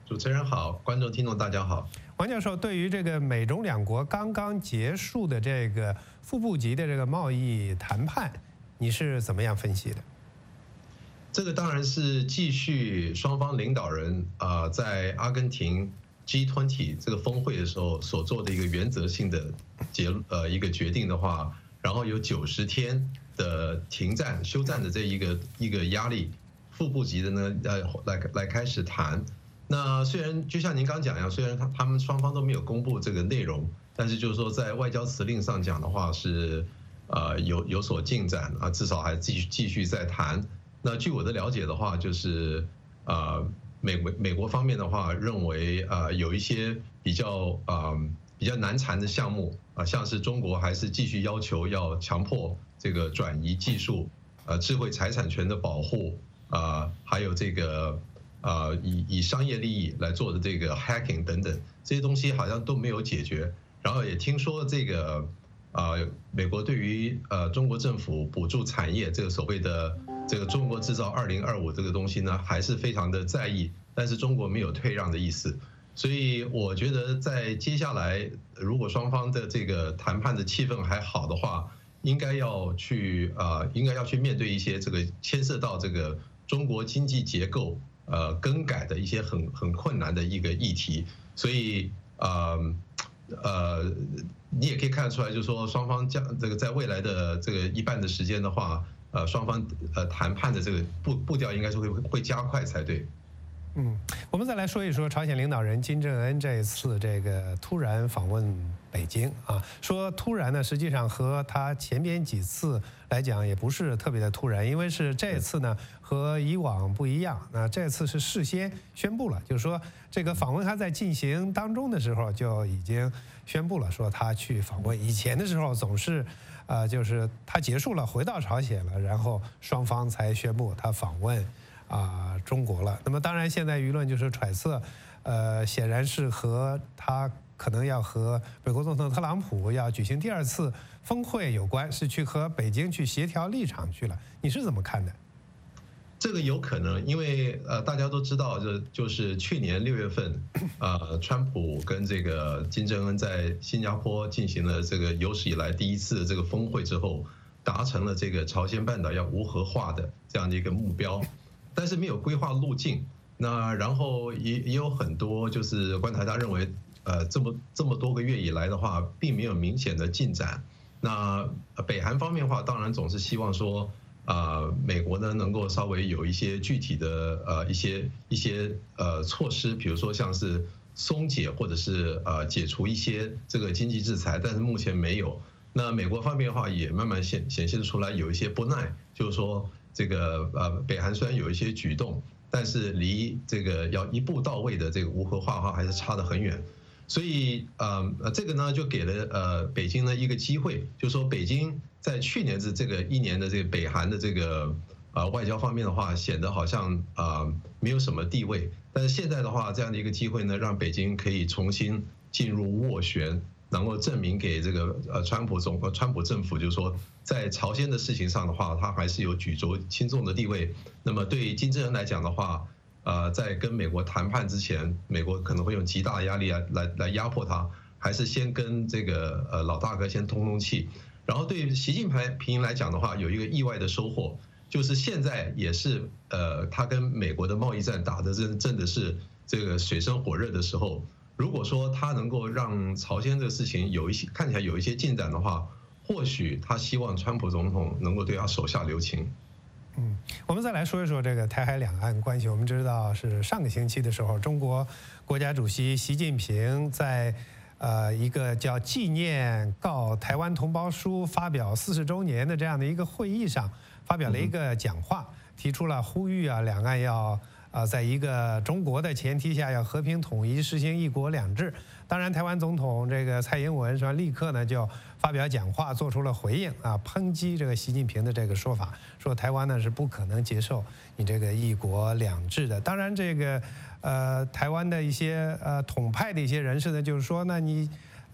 主持人好，观众听众大家好。 王教授，对于这个美中两国刚刚结束的这个副部级的这个贸易谈判，你是怎么样分析的？ 这个当然是继续双方领导人啊、呃、在阿根廷 G 二十 这个峰会的时候所做的一个原则性的结呃一个决定的话，然后有九十天的停战休战的这一个一个压力，副部级的呢呃来来开始谈。那虽然就像您刚讲一样，虽然他他们双方都没有公布这个内容，但是就是说在外交辞令上讲的话是呃有有所进展啊，至少还继续继续在谈。那据我的了解的话，就是呃美美美国方面的话认为呃有一些比较呃比较难缠的项目啊，像是中国还是继续要求要强迫这个转移技术、呃智慧财产权的保护啊，还有这个。呃，以以商业利益来做的这个 hacking 等等这些东西好像都没有解决，然后也听说这个呃美国对于呃中国政府补助产业这个所谓的这个中国制造二零二五这个东西呢，还是非常的在意，但是中国没有退让的意思，所以我觉得在接下来如果双方的这个谈判的气氛还好的话，应该要去呃应该要去面对一些这个牵涉到这个中国经济结构。呃，更改的一些很很困难的一个议题，所以呃呃，你也可以看得出来，就是说双方将这个在未来的这个一半的时间的话，呃，双方呃谈判的这个步步调应该是会会加快才对。 嗯，我们再来说一说朝鲜领导人金正恩这一次这个突然访问北京啊，说突然呢，实际上和他前边几次来讲也不是特别的突然，因为是这次呢和以往不一样，那这次是事先宣布了，就是说这个访问还在进行当中的时候就已经宣布了，说他去访问。以前的时候总是，呃，就是他结束了回到朝鲜了，然后双方才宣布他访问。啊、呃，中国了。那么当然，现在舆论就是揣测，呃，显然是和他可能要和美国总统特朗普要举行第二次峰会有关，是去和北京去协调立场去了。你是怎么看的？ 这个有可能，因为呃，大家都知道，就就是去年六月份，呃，川普跟这个金正恩在新加坡进行了这个有史以来第一次这个峰会之后，达成了这个朝鲜半岛要无核化的这样的一个目标。但是没有规划路径，那然后也也有很多就是观察家认为，呃，这么这么多个月以来的话，并没有明显的进展。那北韩方面的话，当然总是希望说，啊，美国呢能够稍微有一些具体的呃一些一些呃措施，比如说像是松解或者是呃解除一些这个经济制裁，但是目前没有。那美国方面的话，也慢慢显显现出来有一些不耐，就是说。这个呃，北韩虽然有一些举动，但是离这个要一步到位的这个无核化的话还是差得很远，所以呃这个呢就给了呃北京呢一个机会，就是说北京在去年的这个一年的这个北韩的这个呃外交方面的话，显得好像啊没有什么地位，但是现在的话这样的一个机会呢，让北京可以重新进入斡旋。能够证明给这个呃川普总川普政府，就是说在朝鲜的事情上的话，他还是有举足轻重的地位。那么对金正恩来讲的话，呃，在跟美国谈判之前，美国可能会用极大的压力来来来压迫他，还是先跟这个呃老大哥先通通气。然后对习近平来讲的话，有一个意外的收获，就是现在也是呃他跟美国的贸易战打的真真的是这个水深火热的时候。如果说他能够让朝鲜这个事情有一些看起来有一些进展的话，或许他希望川普总统能够对他手下留情。 嗯，我们再来说一说这个台海两岸关系。我们知道是上个星期的时候，中国国家主席习近平在呃一个叫纪念告台湾同胞书发表四十周年的这样的一个会议上，发表了一个讲话，提出了呼吁啊，两岸要。啊，在一个中国的前提下，要和平统一，实行一国两制。当然，台湾总统这个蔡英文是吧，立刻呢就发表讲话，做出了回应啊，抨击这个习近平的这个说法，说台湾呢是不可能接受你这个一国两制的。当然，这个呃台湾的一些呃统派的一些人士呢，就是说呢，你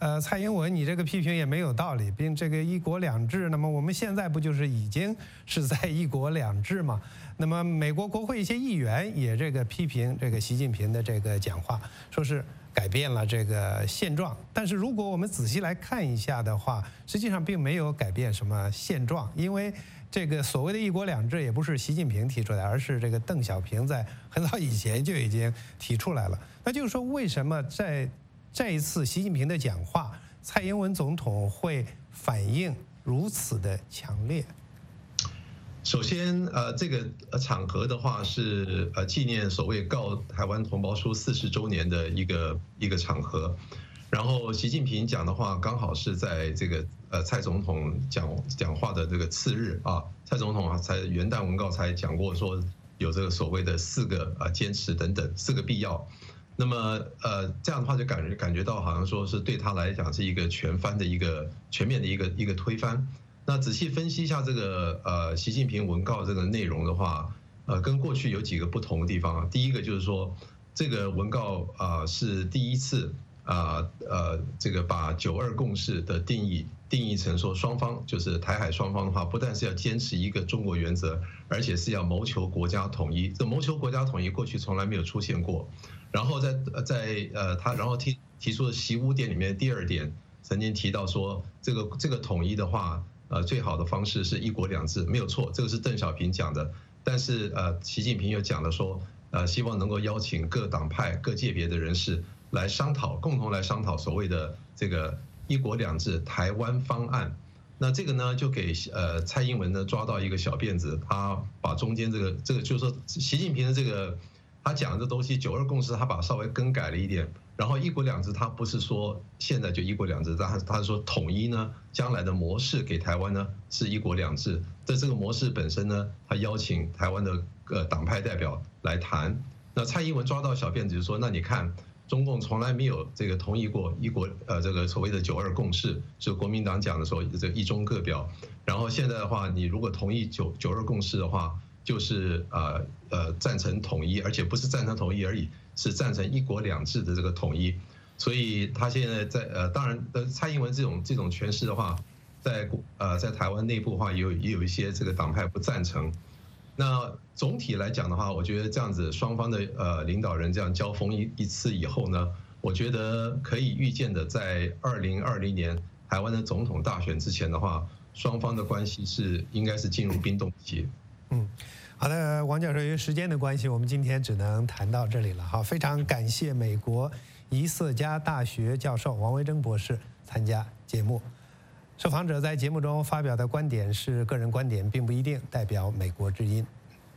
呃，蔡英文，你这个批评也没有道理，并这个一国两制，那么我们现在不就是已经是在一国两制吗？那么美国国会一些议员也这个批评这个习近平的这个讲话，说是改变了这个现状。但是如果我们仔细来看一下的话，实际上并没有改变什么现状，因为这个所谓的一国两制也不是习近平提出来，而是这个邓小平在很早以前就已经提出来了。那就是说，为什么在这一次习近平的讲话，蔡英文总统会反应如此的强烈？ 首先，呃，这个场合的话是呃纪念所谓告台湾同胞书四十周年的一个一个场合，然后习近平讲的话刚好是在这个呃蔡总统讲讲话的这个次日啊，蔡总统啊才元旦文告才讲过说有这个所谓的四个啊坚持等等四个必要。那么，呃，这样的话就感觉感觉到好像说是对他来讲是一个全翻的一个全面的一个一个推翻。那仔细分析一下这个呃习近平文告这个内容的话，呃，跟过去有几个不同的地方。第一个就是说，这个文告啊是第一次啊呃这个把九二共识的定义定义成说双方就是台海双方的话，不但是要坚持一个中国原则，而且是要谋求国家统一。这谋求国家统一过去从来没有出现过。然后在在呃他然后提提出的习五点里面第二点曾经提到说这个这个统一的话，呃最好的方式是一国两制，没有错，这个是邓小平讲的。但是呃习近平又讲了说，呃希望能够邀请各党派各界别的人士来商讨，共同来商讨所谓的这个一国两制台湾方案。那这个呢就给呃蔡英文呢抓到一个小辫子，他把中间这个这个就是说习近平的这个。他讲的这东西，九二共识他把稍微更改了一点，然后一国两制他不是说现在就一国两制，他他是说统一呢，将来的模式给台湾呢是一国两制。在这个模式本身呢，他邀请台湾的呃党派代表来谈。那蔡英文抓到小辫子就说，那你看中共从来没有这个同意过一国呃这个所谓的九二共识，是国民党讲的说这一中各表。然后现在的话，你如果同意九九二共识的话，就是呃呃赞成统一，而且不是赞成统一而已，是赞成一国两制的这个统一。所以他现在在呃，当然呃，蔡英文这种这种诠释的话，在呃在台湾内部的话，也有也有一些这个党派不赞成。那总体来讲的话，我觉得这样子双方的呃领导人这样交锋一一次以后呢，我觉得可以预见的，在二零二零年台湾的总统大选之前的话，双方的关系是应该是进入冰冻期。 嗯，好的，王教授，由于时间的关系，我们今天只能谈到这里了。好，非常感谢美国伊瑟加大学教授王维征博士参加节目。受访者在节目中发表的观点是个人观点，并不一定代表美国之音。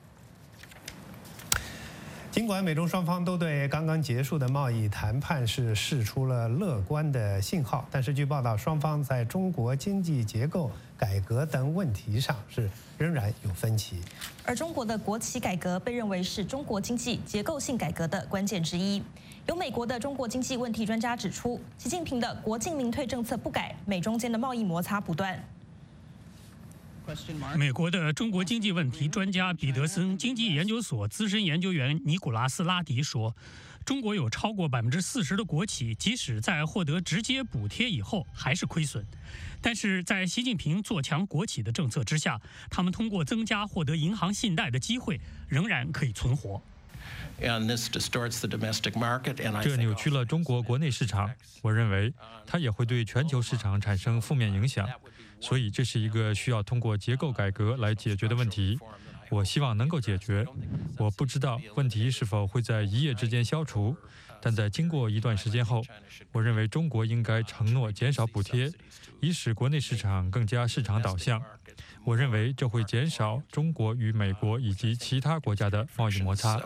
尽管美中双方都对刚刚结束的贸易谈判是释出了乐观的信号，但是据报道，双方在中国经济结构改革等问题上是仍然有分歧。 而中国的国企改革被认为是中国经济结构性改革的关键之一。有美国的中国经济问题专家指出，习近平的国进民退政策不改，美中间的贸易摩擦不断。 美国的中国经济问题专家彼得森经济研究所资深研究员尼古拉斯·拉迪说，中国有超过百分之四十的国企，即使在获得直接补贴以后还是亏损。但是在习近平做强国企的政策之下，他们通过增加获得银行信贷的机会，仍然可以存活。 这扭曲了中国国内市场，我认为它也会对全球市场产生负面影响，所以这是一个需要通过结构改革来解决的问题。我希望能够解决。我不知道问题是否会在一夜之间消除，但在经过一段时间后，我认为中国应该承诺减少补贴，以使国内市场更加市场导向。我认为这会减少中国与美国以及其他国家的贸易摩擦。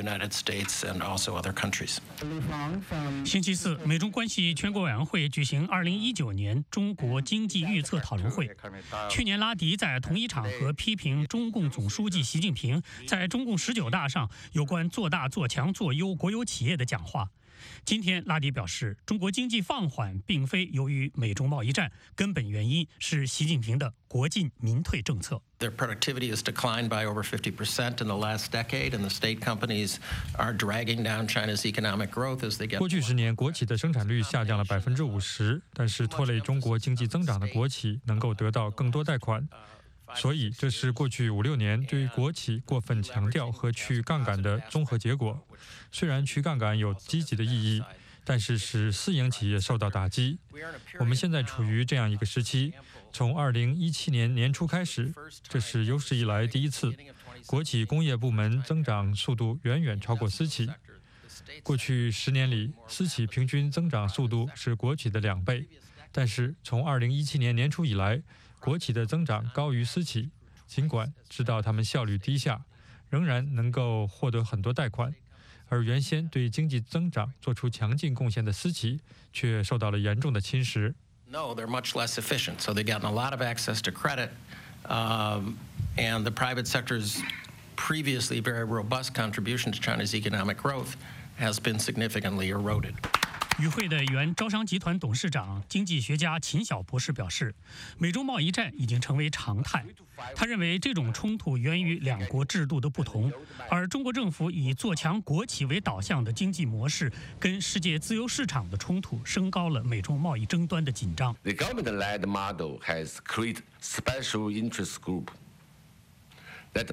星期四，美中关系全国委员会举行二零一九年中国经济预测讨论会。去年，拉迪在同一场合批评中共总书记习近平在中共十九大上有关做大做强做优国有企业的讲话。 今天，拉迪表示，中国经济放缓并非由于美中贸易战，根本原因是习近平的国进民退政策。 Their productivity has declined by over fifty percent in the last decade, and the state companies are dragging down China's economic growth as they get. 过去十年，国企的生产率下降了百分之五十，但是拖累中国经济增长的国企能够得到更多贷款。所以，这是过去五六年对于国企过分强调和去杠杆的综合结果。虽然去杠杆有积极的意义，但是使私营企业受到打击。我们现在处于这样一个时期，从二零一七年年初开始，这是有史以来第一次，国企工业部门增长速度远远超过私企。过去十年里，私企平均增长速度是国企的两倍，但是从二零一七年年初以来，国企的增长高于私企，尽管知道他们效率低下，仍然能够获得很多贷款，而原先对经济增长做出强劲贡献的私企却受到了严重的侵蚀。 No, they're much less efficient, so they've gotten a lot of access to credit, um, and the private sector's previously very robust contribution to China's economic growth has been significantly eroded. 与会的原招商集团董事长、经济学家秦晓博士表示，美中贸易战已经成为常态。他认为这种冲突源于两国制度的不同，而中国政府以做强国企为导向的经济模式跟世界自由市场的冲突，升高了美中贸易争端的紧张。 The government-led model has created special interest group that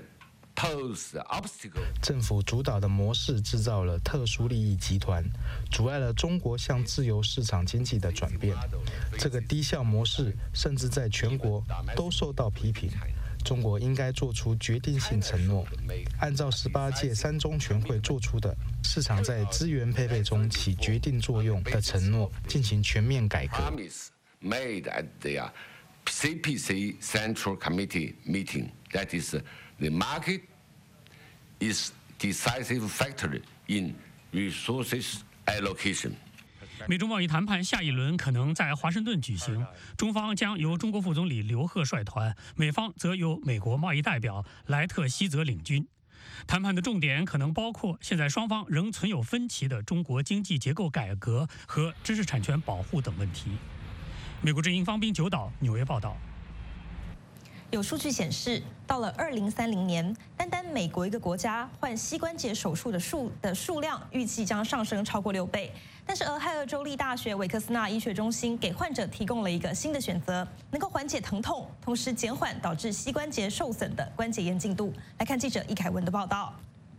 政府主导的模式制造了特殊利益集团，阻碍了中国向自由市场经济的转变。这个低效模式甚至在全国都受到批评。中国应该做出决定性承诺，按照十八届三中全会做出的市场在资源配备中起决定作用的承诺，进行全面改革。 Made at the C P C Central Committee meeting, that is, the market is decisive factor in resources allocation. 美中贸易谈判下一轮可能在华盛顿举行，中方将由中国副总理刘鹤率团，美方则由美国贸易代表莱特希泽领军。谈判的重点可能包括现在双方仍存有分歧的中国经济结构改革和知识产权保护等问题。美国之音方斌九岛纽约报道。 有数据显示，到了二零三零年，单单美国一个国家患膝关节手术的数的数量预计将上升超过六倍。但是，俄亥俄州立大学韦克斯纳医学中心给患者提供了一个新的选择，能够缓解疼痛，同时减缓导致膝关节受损的关节炎进度。来看记者易凯文的报道。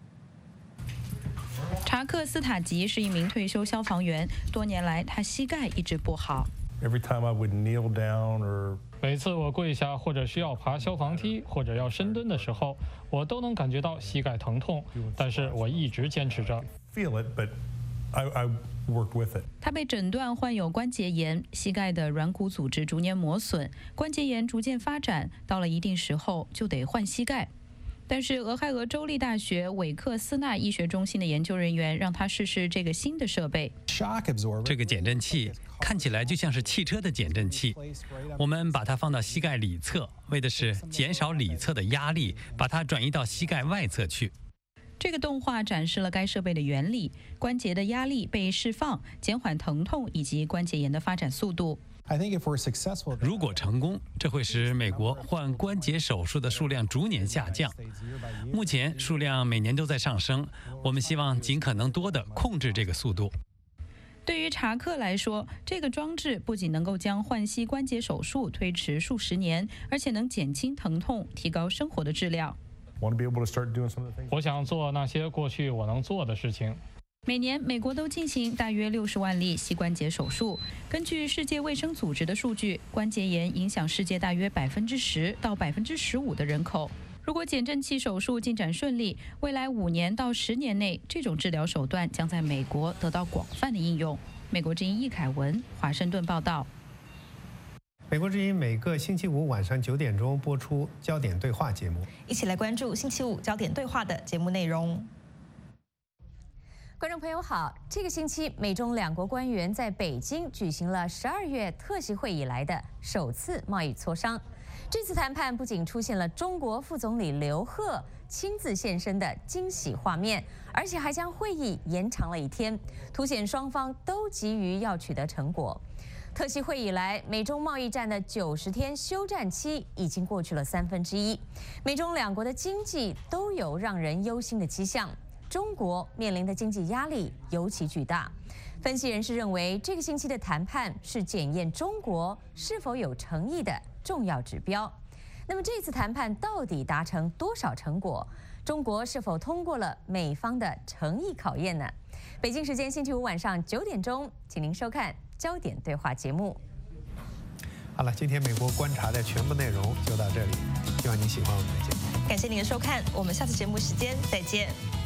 查克·斯塔吉是一名退休消防员，多年来他膝盖一直不好。 Every time I would kneel down or 每次我跪下或者需要爬消防梯或者要深蹲的时候，我都能感觉到膝盖疼痛，但是我一直坚持着。 Feel it, but I, I worked with it. 他被诊断患有关节炎，膝盖的软骨组织逐年磨损，关节炎逐渐发展，到了一定时候就得换膝盖。但是俄亥俄州立大学韦克斯纳医学中心的研究人员让他试试这个新的设备。 这个减震器看起来就像是汽车的减震器，我们把它放到膝盖里侧，为的是减少里侧的压力，把它转移到膝盖外侧去。 这个动画展示了该设备的原理，关节的压力被释放，减缓疼痛以及关节炎的发展速度。 如果成功，这会使美国患关节手术的数量逐年下降。目前数量每年都在上升，我们希望尽可能多地控制这个速度。 对于查克来说，这个装置不仅能够将换膝关节手术推迟数十年，而且能减轻疼痛，提高生活的质量。 我想做那些过去我能做的事情。 每年，美国都进行大约六十万例膝关节手术。根据世界卫生组织的数据，关节炎影响世界大约百分之十到百分之十五的人口。如果减震器手术进展顺利，未来五年到十年内，这种治疗手段将在美国得到广泛的应用。美国之音易凯文，华盛顿报道。 美国之音每个星期五晚上九点钟播出焦点对话节目， 一起来关注星期五焦点对话的节目内容。 观众朋友好，这个星期美中两国官员在北京举行了十二月特席会以来的首次贸易磋商。 这次谈判不仅出现了中国副总理刘鹤亲自现身的惊喜画面，而且还将会议延长了一天，凸显双方都急于要取得成果。特席会以来，美中贸易战的九十天休战期已经过去了三分之一，美中两国的经济都有让人忧心的迹象，中国面临的经济压力尤其巨大。分析人士认为，这个星期的谈判是检验中国是否有诚意的重要指标。那么这次谈判到底达成多少成果？中国是否通过了美方的诚意考验呢？北京时间星期五晚上九点钟，请您收看焦点对话节目。 好了，今天美国观察的全部内容就到这里，希望您喜欢我们的节目。 感谢您的收看，我们下次节目时间再见。